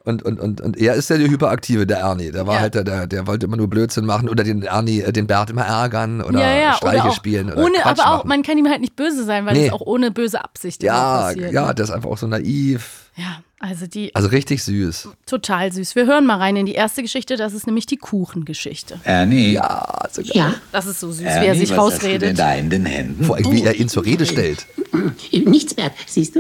Speaker 4: Und er ist ja der Hyperaktive, der Ernie. Der war halt der wollte immer nur Blödsinn machen oder den Bert immer ärgern oder Streiche spielen. Oder
Speaker 5: ohne,
Speaker 4: Quatsch
Speaker 5: aber auch,
Speaker 4: machen.
Speaker 5: man kann ihm halt nicht böse sein, weil es auch ohne böse Absicht passiert.
Speaker 4: Ja, der ist einfach auch so naiv.
Speaker 5: Ja,
Speaker 4: also richtig süß.
Speaker 5: Total süß. Wir hören mal rein in die erste Geschichte, das ist nämlich die Kuchengeschichte.
Speaker 10: Ernie.
Speaker 4: Ja, sogar.
Speaker 7: Ja.
Speaker 5: Das ist so süß,
Speaker 10: Ernie,
Speaker 5: wie er sich
Speaker 10: was
Speaker 5: rausredet.
Speaker 10: hast du denn da in den Händen?
Speaker 4: Vor allem, wie er ihn zur Rede stellt.
Speaker 7: Nichts, Bert, siehst du?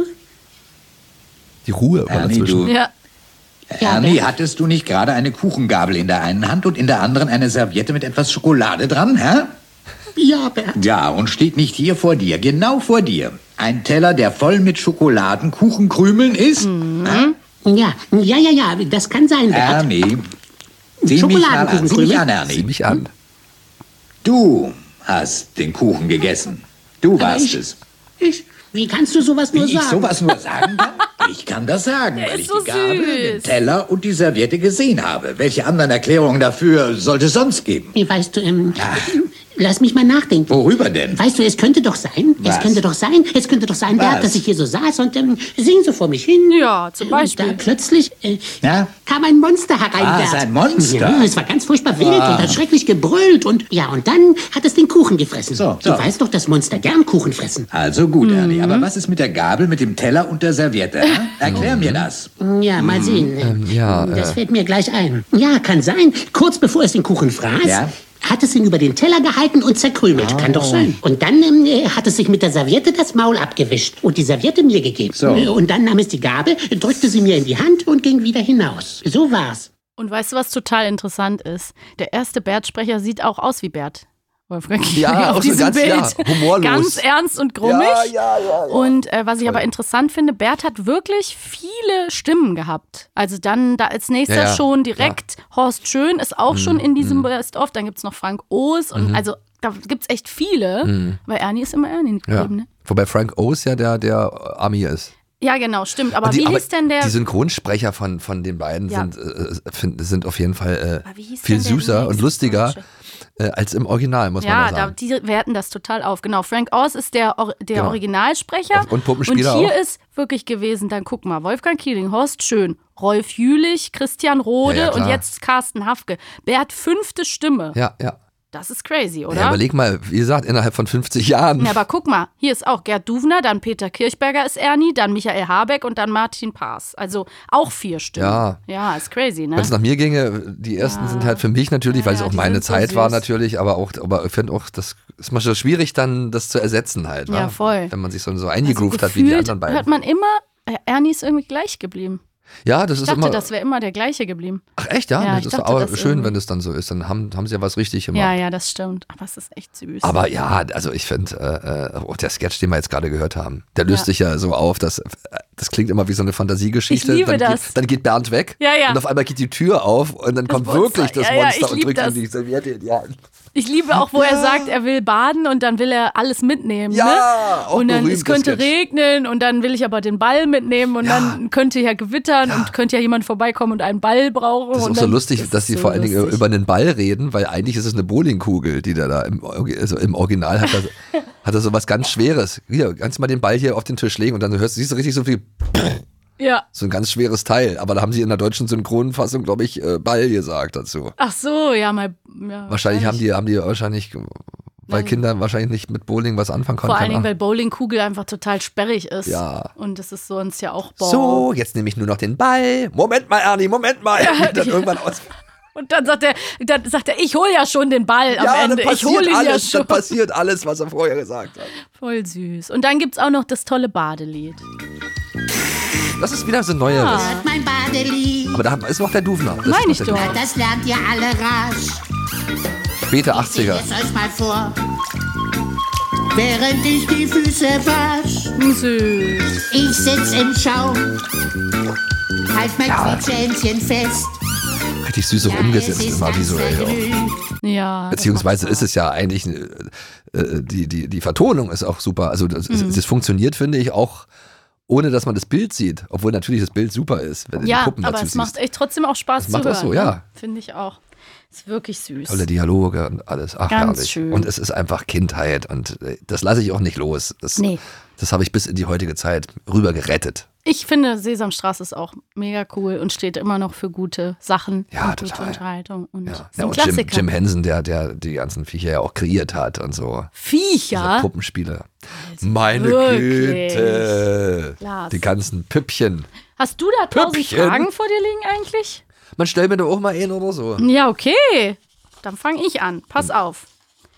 Speaker 4: Die Ruhe war
Speaker 10: Ernie,
Speaker 4: dazwischen.
Speaker 5: Ja.
Speaker 10: Ernie, hattest du nicht gerade eine Kuchengabel in der einen Hand und in der anderen eine Serviette mit etwas Schokolade dran, hä?
Speaker 7: Ja, Bert.
Speaker 10: Ja, und steht nicht hier vor dir, genau vor dir, ein Teller, der voll mit Schokoladenkuchenkrümeln ist?
Speaker 7: Ja, das kann sein, Bert.
Speaker 10: Ernie, sieh mich mal an, sieh mich an, Ernie.
Speaker 4: Sieh mich an.
Speaker 10: Du hast den Kuchen gegessen. Du warst es.
Speaker 7: Wie kannst du sowas nur
Speaker 10: Wie
Speaker 7: sagen?
Speaker 10: ich sowas nur sagen kann? Ich kann das sagen, weil ich
Speaker 5: so
Speaker 10: die Gabel,
Speaker 5: süß.
Speaker 10: den Teller und die Serviette gesehen habe. Welche anderen Erklärungen dafür sollte es sonst geben?
Speaker 7: Weißt du, lass mich mal nachdenken.
Speaker 10: Worüber denn?
Speaker 7: Weißt du, es könnte doch sein,
Speaker 10: Was?
Speaker 7: Bert, dass ich hier so saß und sing so vor mich hin.
Speaker 5: Ja, zum Beispiel.
Speaker 7: Und da plötzlich
Speaker 10: Ja?
Speaker 7: kam ein Monster herein,
Speaker 10: Ah,
Speaker 7: Bert.
Speaker 10: es ist ein Monster.
Speaker 7: Ja, es war ganz furchtbar wild und hat schrecklich gebrüllt und dann hat es den Kuchen gefressen.
Speaker 10: So.
Speaker 7: Du weißt doch, dass Monster gern Kuchen fressen.
Speaker 10: Also gut, Ernie, aber was ist mit der Gabel, mit dem Teller und der Serviette? Erklär mir das.
Speaker 7: Ja, mal sehen.
Speaker 4: ja,
Speaker 7: Das fällt mir gleich ein. Ja, kann sein. Kurz bevor es den Kuchen fraß,
Speaker 10: Ja?
Speaker 7: hat es ihn über den Teller gehalten und zerkrümelt. Kann doch sein. Und dann hat es sich mit der Serviette das Maul abgewischt und die Serviette mir gegeben.
Speaker 10: So.
Speaker 7: Und dann nahm es die Gabel, drückte sie mir in die Hand und ging wieder hinaus. So war's.
Speaker 5: Und weißt du, was total interessant ist? Der erste Bert-Sprecher sieht auch aus wie Bert. Wolfgang Kiesling
Speaker 4: Ja,
Speaker 5: auf
Speaker 4: auch so
Speaker 5: diesem
Speaker 4: ganz,
Speaker 5: Bild.
Speaker 4: humorlos.
Speaker 5: Ganz ernst und grummig.
Speaker 4: Ja.
Speaker 5: Und was ich aber interessant finde, Bert hat wirklich viele Stimmen gehabt. Also dann da als nächster schon direkt Horst Schön ist auch schon in diesem Best-of. Dann gibt es noch Frank Oos und also da gibt es echt viele. Weil Ernie ist immer Ernie geblieben. Ne?
Speaker 4: Wobei Frank Oz ja der Ami ist.
Speaker 5: Ja, genau, stimmt. Aber wie hieß denn der?
Speaker 4: Die Synchronsprecher von den beiden sind auf jeden Fall viel
Speaker 5: denn der
Speaker 4: süßer und lustiger als im Original, muss man sagen.
Speaker 5: Ja, die werten das total auf. Genau, Frank Oz ist der Originalsprecher.
Speaker 4: Und Puppenspieler
Speaker 5: Und hier
Speaker 4: auch.
Speaker 5: ist wirklich gewesen, dann guck mal, Wolfgang Kiesling, Horst Schön, Rolf Jülich, Christian Rode
Speaker 4: Ja, klar.
Speaker 5: und jetzt Carsten Hafke. Bert 5. Stimme.
Speaker 4: Ja.
Speaker 5: Das ist crazy, oder?
Speaker 4: Ja, überleg mal, wie gesagt, innerhalb von 50 Jahren.
Speaker 5: Ja, aber guck mal, hier ist auch Gerd Duvner, dann Peter Kirchberger ist Ernie, dann Michael Habeck und dann Martin Paas. Also auch 4 Stimmen. Ja, ist crazy, ne?
Speaker 4: Wenn es nach mir ginge, die ersten sind halt für mich natürlich, weil es auch meine Zeit war natürlich, aber ich finde auch, das ist manchmal schwierig dann, das zu ersetzen halt.
Speaker 5: Ja, voll.
Speaker 4: Wenn man sich so eingegroovt hat wie die anderen beiden.
Speaker 5: Hört man immer, Ernie ist irgendwie gleich geblieben.
Speaker 4: Ja, das ist immer.
Speaker 5: Ich dachte, das wäre immer der gleiche geblieben.
Speaker 4: Ach echt, ja?
Speaker 5: Ja,
Speaker 4: das ist aber schön, wenn es dann so ist. Dann haben sie ja was richtig gemacht.
Speaker 5: Ja, das stimmt. Aber es ist echt süß.
Speaker 4: Aber ja, also ich finde, der Sketch, den wir jetzt gerade gehört haben, der löst sich ja so auf, dass das klingt immer wie so eine Fantasiegeschichte.
Speaker 5: Ich liebe das.
Speaker 4: Dann geht Bernd weg und auf einmal geht die Tür auf und dann kommt wirklich das Monster und drückt ihm die Serviette in die Hand.
Speaker 5: Ich liebe auch, wo er sagt, er will baden und dann will er alles mitnehmen.
Speaker 4: Ja,
Speaker 5: ne?
Speaker 4: auch
Speaker 5: Und dann,
Speaker 4: berühmt,
Speaker 5: es könnte
Speaker 4: das Sketch.
Speaker 5: regnen und dann will ich aber den Ball mitnehmen und dann könnte ja gewittern und könnte ja jemand vorbeikommen und einen Ball brauchen.
Speaker 4: Das ist auch so lustig, dass die vor allen Dingen über einen Ball reden, weil eigentlich ist es eine Bowlingkugel, die da im Original hat. Hat er so was ganz Schweres. Hier, kannst du mal den Ball hier auf den Tisch legen und dann siehst du richtig so viel.
Speaker 5: Ja.
Speaker 4: So ein ganz schweres Teil. Aber da haben sie in der deutschen Synchronfassung, glaube ich, Ball gesagt dazu.
Speaker 5: Ach so,
Speaker 4: Wahrscheinlich haben die weil Kinder wahrscheinlich nicht mit Bowling was anfangen konnten.
Speaker 5: Vor allen Dingen, weil Bowlingkugel einfach total sperrig ist.
Speaker 4: Ja.
Speaker 5: Und das ist sonst ja auch
Speaker 4: So, jetzt nehme ich nur noch den Ball. Moment mal, Ernie, Moment mal. Dann irgendwann aus.
Speaker 5: Und dann sagt er, ich hole ja schon den Ball am Ende. Ich hole ihn ja schon.
Speaker 4: Dann passiert alles, was er vorher gesagt hat.
Speaker 5: Voll süß. Und dann gibt es auch noch das tolle Badelied.
Speaker 4: Das ist wieder so ein neueres.
Speaker 11: Hört mein Badelied.
Speaker 4: Aber da ist noch der Duvner.
Speaker 5: Meine ich doch.
Speaker 11: Das lernt ihr alle rasch.
Speaker 4: Späte 80er.
Speaker 11: Ich euch mal vor. Während ich die Füße wasch.
Speaker 5: Süß.
Speaker 11: Ich sitz im Schaum. Halt mein Quietschhändchen fest.
Speaker 4: Richtig süß auch umgesetzt, immer visuell auch.
Speaker 5: Ja.
Speaker 4: Beziehungsweise ist es ja eigentlich, die Vertonung ist auch super. Also das funktioniert, finde ich, auch ohne dass man das Bild sieht. Obwohl natürlich das Bild super ist, wenn du die Puppen
Speaker 5: aber
Speaker 4: dazu
Speaker 5: es macht echt trotzdem auch Spaß zu hören.
Speaker 4: Macht auch so, ja.
Speaker 5: Finde ich auch. Ist wirklich süß.
Speaker 4: Tolle Dialoge und alles. Ach,
Speaker 5: Ganz
Speaker 4: herrlich.
Speaker 5: schön.
Speaker 4: Und es ist einfach Kindheit und das lasse ich auch nicht los. Das habe ich bis in die heutige Zeit rüber gerettet.
Speaker 5: Ich finde, Sesamstraße ist auch mega cool und steht immer noch für gute Sachen und gute
Speaker 4: total.
Speaker 5: Unterhaltung. Und ist ein
Speaker 4: und
Speaker 5: Klassiker.
Speaker 4: Jim Henson, der die ganzen Viecher ja auch kreiert hat und so.
Speaker 5: Viecher?
Speaker 4: Diese Puppenspiele. Meine
Speaker 5: wirklich?
Speaker 4: Güte.
Speaker 5: Lars.
Speaker 4: Die ganzen Püppchen.
Speaker 5: Hast du da 1000
Speaker 4: Püppchen?
Speaker 5: Fragen vor dir liegen eigentlich?
Speaker 4: Man stellt mir doch auch mal einen oder so.
Speaker 5: Ja, okay. Dann fange ich an. Pass auf.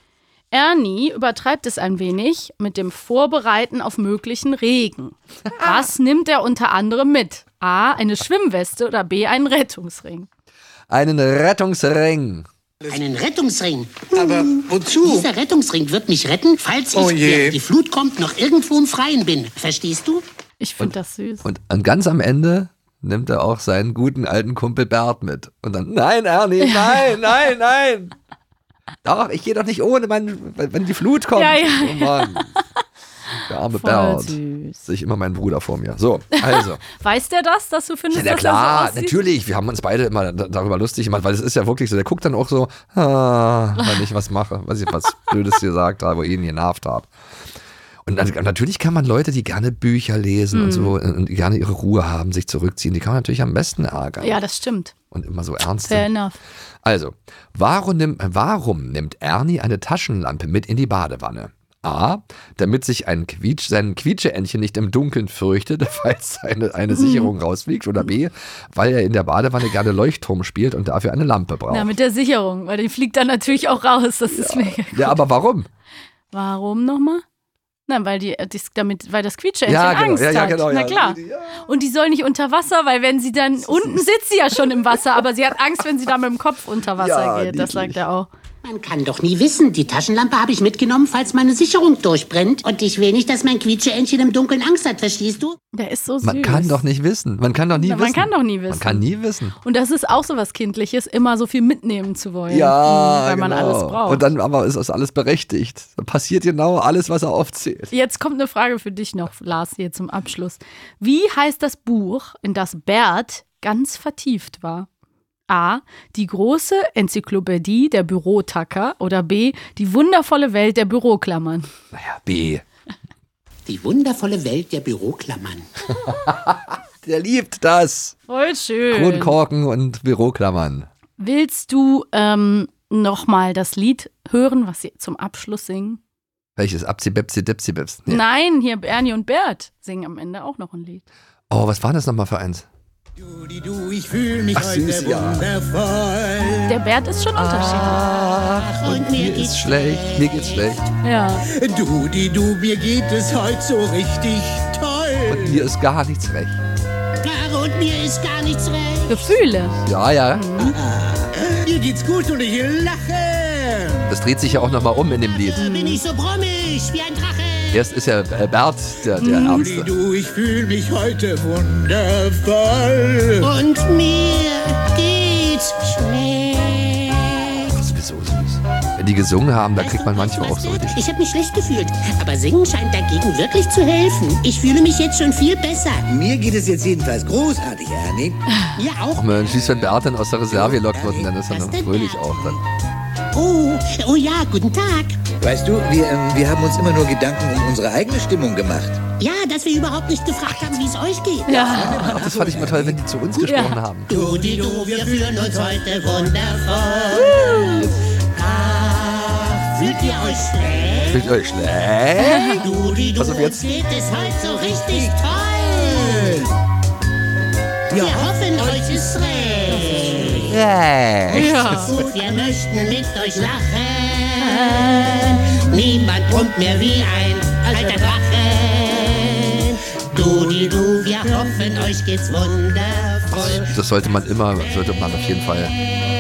Speaker 5: Ernie übertreibt es ein wenig mit dem Vorbereiten auf möglichen Regen. Was nimmt er unter anderem mit? A, eine Schwimmweste oder B, einen Rettungsring?
Speaker 4: Einen Rettungsring.
Speaker 11: Einen Rettungsring. Aber wozu? Dieser Rettungsring wird mich retten, falls ich, während die Flut kommt, noch irgendwo im Freien bin. Verstehst du?
Speaker 5: Ich finde das süß.
Speaker 4: Und ganz am Ende nimmt er auch seinen guten alten Kumpel Bert mit. Und dann, nein, Ernie, nein. Doch, ich gehe doch nicht ohne, wenn die Flut kommt.
Speaker 5: Ja.
Speaker 4: Oh Mann. Der arme
Speaker 5: Voll
Speaker 4: Bert.
Speaker 5: süß.
Speaker 4: Sehe ich immer meinen Bruder vor mir. So, also.
Speaker 5: Weiß der das, dass du findest,
Speaker 4: Ja,
Speaker 5: dass
Speaker 4: klar,
Speaker 5: er so aussieht?
Speaker 4: natürlich. Wir haben uns beide immer darüber lustig gemacht, weil es ist ja wirklich so, der guckt dann auch so, wenn ich was mache, was Blödes gesagt habe, ihn genervt habe. Und natürlich kann man Leute, die gerne Bücher lesen und so und gerne ihre Ruhe haben, sich zurückziehen, die kann man natürlich am besten ärgern.
Speaker 5: Ja, das stimmt.
Speaker 4: Und immer so ernst.
Speaker 5: Fair enough.
Speaker 4: Also, warum nimmt Ernie eine Taschenlampe mit in die Badewanne? A, damit sich sein Quietscheentchen nicht im Dunkeln fürchtet, falls eine Sicherung rausfliegt. Oder B, weil er in der Badewanne gerne Leuchtturm spielt und dafür eine Lampe braucht.
Speaker 5: Na, mit der Sicherung, weil die fliegt dann natürlich auch raus. Das ist mega gut.
Speaker 4: Ja, aber warum?
Speaker 5: Warum nochmal? Na, weil das Quietscheentchen Angst hat.
Speaker 4: Genau,
Speaker 5: Na klar. Und die soll nicht unter Wasser, weil wenn sie dann, unten sitzt sie ja schon im Wasser, aber sie hat Angst, wenn sie da mit dem Kopf unter Wasser geht. Das sagt er auch.
Speaker 11: Man kann doch nie wissen. Die Taschenlampe habe ich mitgenommen, falls meine Sicherung durchbrennt. Und ich will nicht, dass mein Quietscheentchen im Dunkeln Angst hat, verstehst du?
Speaker 5: Der ist so süß.
Speaker 4: Man kann doch nicht wissen. Man kann doch nie wissen.
Speaker 5: Man kann doch nie wissen.
Speaker 4: Man kann nie wissen.
Speaker 5: Und das ist auch so was Kindliches, immer so viel mitnehmen zu wollen.
Speaker 4: Ja,
Speaker 5: weil man alles braucht.
Speaker 4: Und dann aber ist das alles berechtigt. Dann passiert genau alles, was er aufzählt.
Speaker 5: Jetzt kommt eine Frage für dich noch, Lars, hier zum Abschluss. Wie heißt das Buch, in das Bert ganz vertieft war? A, die große Enzyklopädie der Bürotacker oder B, die wundervolle Welt der Büroklammern?
Speaker 4: Naja, B.
Speaker 11: Die wundervolle Welt der Büroklammern.
Speaker 4: Der liebt das.
Speaker 5: Voll schön.
Speaker 4: Kronkorken und Büroklammern.
Speaker 5: Willst du nochmal das Lied hören, was sie zum Abschluss singen?
Speaker 4: Welches? Abzi, Bepsi, Dipsi, Bips? Nee.
Speaker 5: Nein, hier Ernie und Bert singen am Ende auch noch ein Lied.
Speaker 4: Oh, was war das nochmal für eins?
Speaker 12: Ich fühle mich heute wundervoll.
Speaker 5: Der Bert ist schon unterschiedlich.
Speaker 12: Und mir geht's schlecht.
Speaker 4: Mir geht's schlecht.
Speaker 5: Ja.
Speaker 12: Du, mir geht es heute so richtig toll.
Speaker 4: Und mir ist gar nichts recht.
Speaker 11: Und mir ist gar nichts recht.
Speaker 5: Gefühle.
Speaker 4: Ja.
Speaker 12: Mir geht's gut und ich lache.
Speaker 4: Das dreht sich ja auch nochmal um in dem Lied.
Speaker 11: Bin ich so brummig wie ein Drache.
Speaker 4: Erst ist ja Bert der Ernste.
Speaker 12: Ich fühle mich heute wundervoll.
Speaker 11: Und mir geht's schlecht.
Speaker 4: Das ist so süß. Wenn die gesungen haben, da kriegt man manchmal auch so richtig.
Speaker 11: Ich habe mich schlecht gefühlt, aber Singen scheint dagegen wirklich zu helfen. Ich fühle mich jetzt schon viel besser.
Speaker 13: Mir geht es jetzt jedenfalls großartig, Ernie.
Speaker 11: Ja, auch.
Speaker 4: Ach Mensch, wie wenn Bert dann aus der Reserve gelockt wird, dann ist er dann fröhlich auch dann.
Speaker 11: Oh ja, guten Tag.
Speaker 13: Weißt du, wir haben uns immer nur Gedanken um unsere eigene Stimmung gemacht.
Speaker 11: Ja, dass wir überhaupt nicht gefragt haben, wie es euch geht.
Speaker 5: Ja.
Speaker 4: Ach, das fand ich mal toll, wenn die zu uns gesprochen haben.
Speaker 11: Du, wir fühlen uns heute wundervoll. Ach, fühlt ihr euch schlecht?
Speaker 4: Fühlt ihr euch schlecht?
Speaker 11: Du,
Speaker 4: Pass auf jetzt.
Speaker 11: uns geht es heute so richtig toll. Wir hoffen, euch ist recht. Gut, wir möchten mit euch lachen. Niemand brummt mehr wie ein alter Drache. Du, wir hoffen, euch geht's wundervoll.
Speaker 4: Das sollte man auf jeden Fall.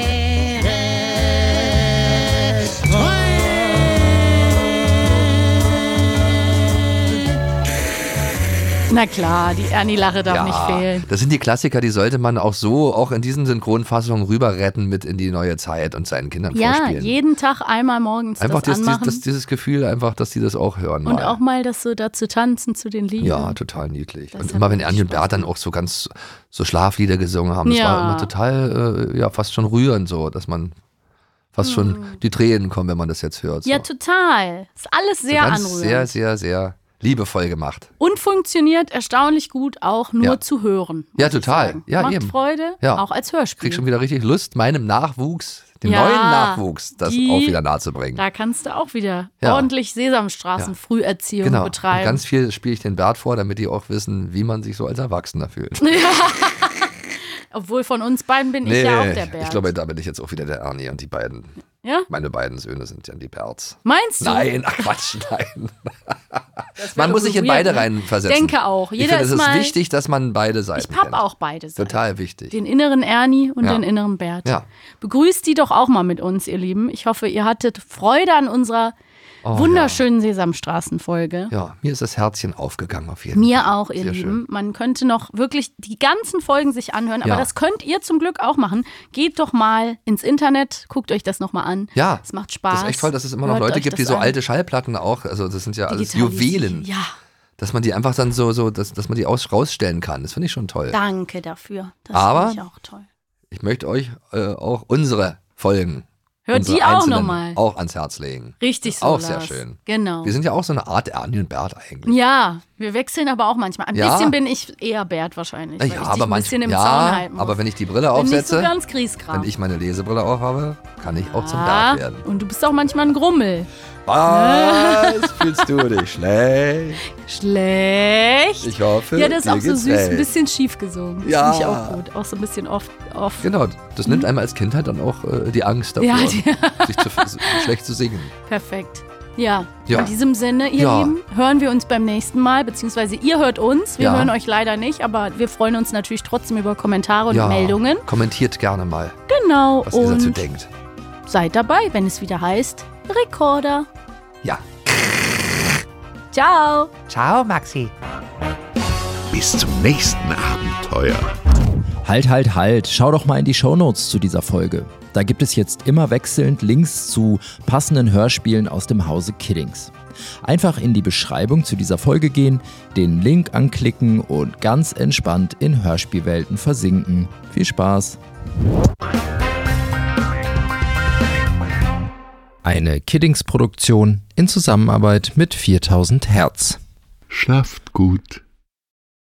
Speaker 5: Na klar, die Ernie-Lache darf nicht fehlen.
Speaker 4: Das sind die Klassiker, die sollte man auch in diesen Synchronfassungen rüber retten mit in die neue Zeit und seinen Kindern vorspielen.
Speaker 5: Ja, jeden Tag einmal morgens
Speaker 4: einfach
Speaker 5: das anmachen.
Speaker 4: dieses Gefühl, einfach, dass die das auch hören.
Speaker 5: Und auch mal das so dazu tanzen zu den Liedern.
Speaker 4: Ja, total niedlich. Und immer wenn Ernie und Bert dann auch so ganz so Schlaflieder gesungen haben, das war immer total, fast schon rührend so, dass man fast schon die Tränen kommen, wenn man das jetzt hört. So.
Speaker 5: Ja, total. Ist alles sehr
Speaker 4: so ganz
Speaker 5: anrührend.
Speaker 4: Sehr, sehr, sehr liebevoll gemacht.
Speaker 5: Und funktioniert erstaunlich gut auch nur zu hören.
Speaker 4: Ja, total. Ja,
Speaker 5: macht
Speaker 4: eben.
Speaker 5: Freude, auch als Hörspiel.
Speaker 4: Krieg schon wieder richtig Lust, meinem Nachwuchs, dem neuen Nachwuchs, das auch wieder nahe zu bringen.
Speaker 5: Da kannst du auch wieder ordentlich Sesamstraßen-Früherziehung betreiben.
Speaker 4: Und ganz viel spiele ich den Bert vor, damit die auch wissen, wie man sich so als Erwachsener fühlt.
Speaker 5: Ja. Obwohl von uns beiden bin ich ja auch der Bert.
Speaker 4: Ich glaube, da bin ich jetzt auch wieder der Ernie und die beiden.
Speaker 5: Ja?
Speaker 4: Meine beiden Söhne sind ja die Berts.
Speaker 5: Meinst du?
Speaker 4: Nein, ach Quatsch, nein. Man muss sich in beide reinversetzen.
Speaker 5: Ich denke auch.
Speaker 4: Ich finde, es ist wichtig, dass man beide Seiten
Speaker 5: Ich habe auch beide Seiten.
Speaker 4: Total wichtig.
Speaker 5: Den inneren Ernie und den inneren Bert.
Speaker 4: Ja.
Speaker 5: Begrüßt die doch auch mal mit uns, ihr Lieben. Ich hoffe, ihr hattet Freude an unserer wunderschönen Sesamstraßen-Folge.
Speaker 4: Ja, mir ist das Herzchen aufgegangen auf jeden Fall.
Speaker 5: Mir auch, ihr
Speaker 4: Sehr
Speaker 5: Lieben.
Speaker 4: schön.
Speaker 5: Man könnte noch wirklich die ganzen Folgen sich anhören, aber das könnt ihr zum Glück auch machen. Geht doch mal ins Internet, guckt euch das nochmal an.
Speaker 4: Ja,
Speaker 5: es macht Spaß.
Speaker 4: Das ist echt toll, dass es immer noch Leute gibt, die so alte Schallplatten auch, also das sind ja alles Juwelen.
Speaker 5: Ja.
Speaker 4: Dass man die einfach dann dass man die rausstellen kann. Das finde ich schon toll.
Speaker 5: Danke dafür. Das
Speaker 4: aber
Speaker 5: finde ich auch toll.
Speaker 4: Ich möchte euch auch unsere Folgen
Speaker 5: Hört die auch nochmal.
Speaker 4: Auch ans Herz legen.
Speaker 5: Richtig so,
Speaker 4: auch
Speaker 5: Lars.
Speaker 4: sehr schön.
Speaker 5: Genau.
Speaker 4: Wir sind ja auch so eine Art Ernie und Bert eigentlich.
Speaker 5: Ja, wir wechseln aber auch manchmal. Ein bisschen bin ich eher Bert wahrscheinlich. Weil ich dich ein bisschen im Zaun halten muss.
Speaker 4: Aber wenn ich die Brille aufsetze,
Speaker 5: bin nicht so ganz Griesgram.
Speaker 4: wenn ich meine Lesebrille aufhabe, kann ich auch zum Bert werden.
Speaker 5: Und du bist auch manchmal ein Grummel.
Speaker 4: Was? Fühlst du dich schlecht?
Speaker 5: Schlecht?
Speaker 4: Ich hoffe,
Speaker 5: ja, das ist auch so süß,
Speaker 4: recht.
Speaker 5: ein bisschen schief gesungen. Das finde ich auch gut. Auch so ein bisschen oft.
Speaker 4: Genau, das nimmt einem als Kind halt dann auch die Angst davor, sich schlecht zu singen.
Speaker 5: Perfekt. Ja, in diesem Sinne, ihr Lieben, hören wir uns beim nächsten Mal, beziehungsweise ihr hört uns. Wir hören euch leider nicht, aber wir freuen uns natürlich trotzdem über Kommentare und Meldungen.
Speaker 4: Kommentiert gerne mal,
Speaker 5: genau,
Speaker 4: was ihr dazu denkt.
Speaker 5: Seid dabei, wenn es wieder heißt Rekorder.
Speaker 4: Ja.
Speaker 5: Ciao.
Speaker 1: Ciao, Maxi. Bis zum nächsten Abenteuer.
Speaker 14: Halt. Schau doch mal in die Shownotes zu dieser Folge. Da gibt es jetzt immer wechselnd Links zu passenden Hörspielen aus dem Hause Kiddings. Einfach in die Beschreibung zu dieser Folge gehen, den Link anklicken und ganz entspannt in Hörspielwelten versinken. Viel Spaß! Eine Kiddings-Produktion in Zusammenarbeit mit 4000 Hertz.
Speaker 1: Schlaft gut.